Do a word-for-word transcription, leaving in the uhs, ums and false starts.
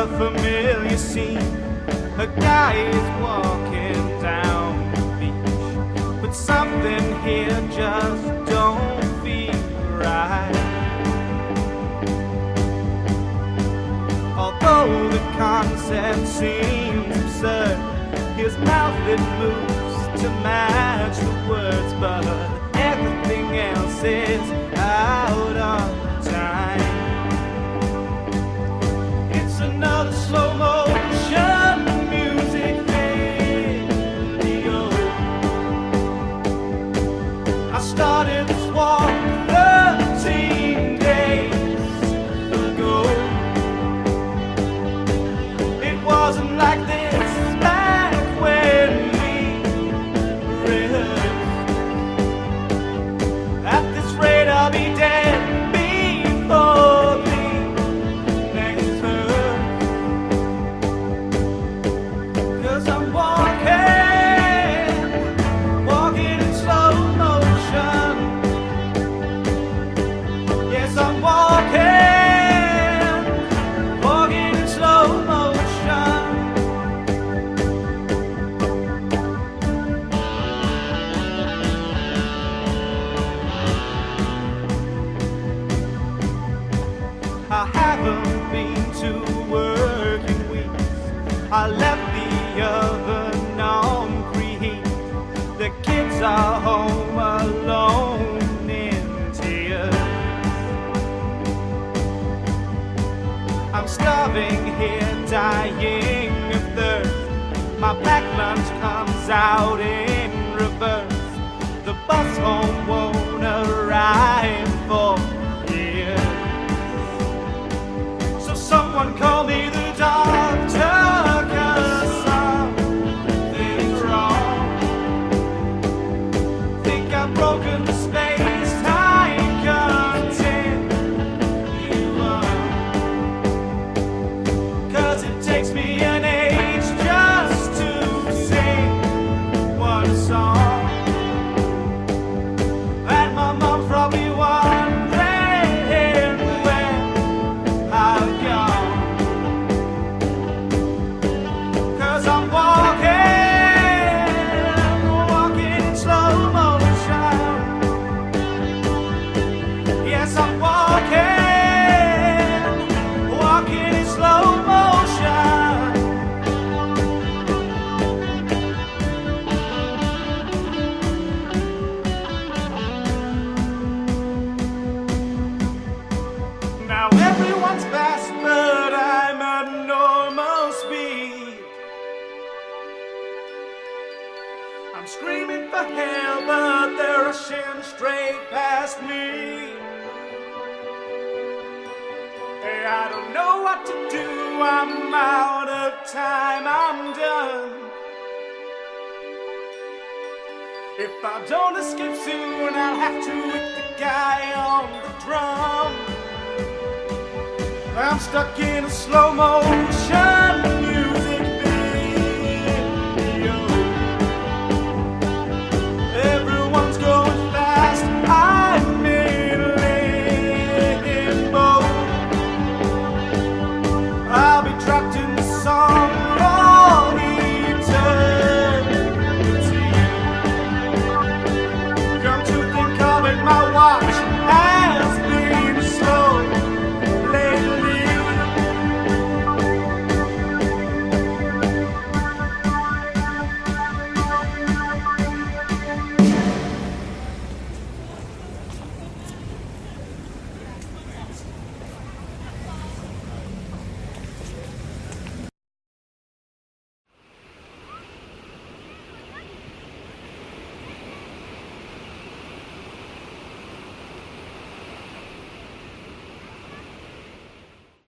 a familiar scene. A guy is walking down the beach, but something here just don't feel right. Although the concept seems absurd, his mouth it moves to match the words, but everything else is out of time. It's another slow motion music video. I started this walk thirteen days ago. It wasn't like this back when we rehearsed. At this rate I'll be dead before the next verse. 'Cause I'm walking, walking in slow motion. Yes, I'm walking, walking in slow motion. I haven't been to work in weeks. I left the oven on preheat. The kids are home alone in tears. I'm starving here, dying of thirst. My pack lunch comes out in reverse. The bus home won't arrive for years. So someone call me the doctor, 'cause something's wrong. Think I've broken the space-time continuum. 'Cause it takes me an age just to sing one song. And my mom's probably wondering when I've gone. 'Cause I'm walking, walking in slow motion. Yes, I'm walking, walking in slow motion. Now everyone's fast, but I'm at normal speed. I'm screaming for help, but they're rushing straight past me. Hey, I don't know what to do, I'm out of time, I'm done. If I don't escape soon, I'll have to hit the guy on the drum. I'm stuck in a slow motion.